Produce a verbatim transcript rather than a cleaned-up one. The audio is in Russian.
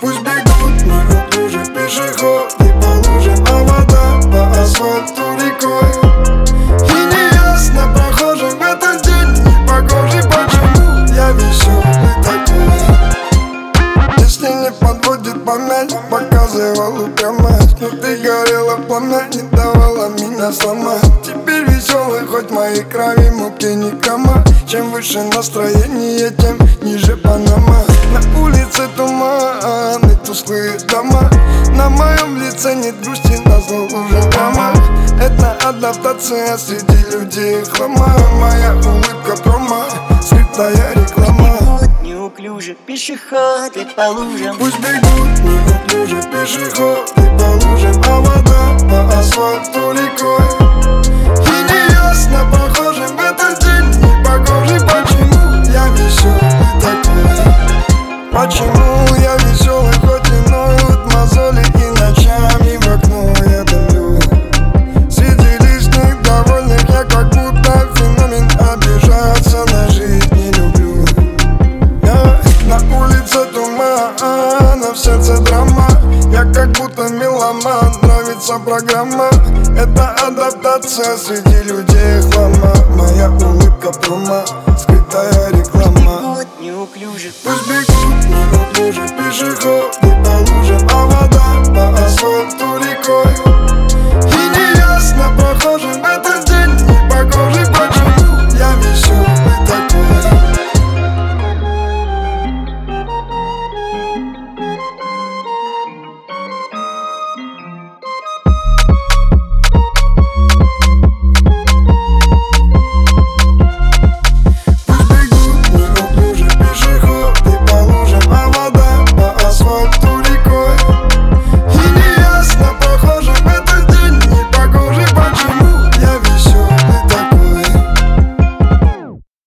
Пусть бегут неуклюже пешеходы по лужам, а вода по асфальту рекой. И неясно прохожим в этот день не похожий, почему я веселый такой. Если не подводит память, показывал упрямость, но ты горела пламя, не давала меня сломать. Теперь веселый, хоть моей крови муки не кама. Чем выше настроение, тем ниже Панама. На улице туман и тусклые дома, на моем лице нет грусти, назло уже драма. Это адаптация среди людей хлама. Моя улыбка промо, скрытая реклама. Неуклюже пешеходы по лужам. Пусть бегут неуклюже пешеходы по лужам, а вода по асфальту рекой. И неясно прохожим в этот день не похожий, почему я веселый такой. Почему я веселый, хоть и ноют мозоли, и ночами в окно я дымлю. Среди лишних довольных я как будто феномен, обижаться на жизнь не люблю. Я на улице туман, а в сердце драма. Я как будто меломан, нравится программа. Это адаптация среди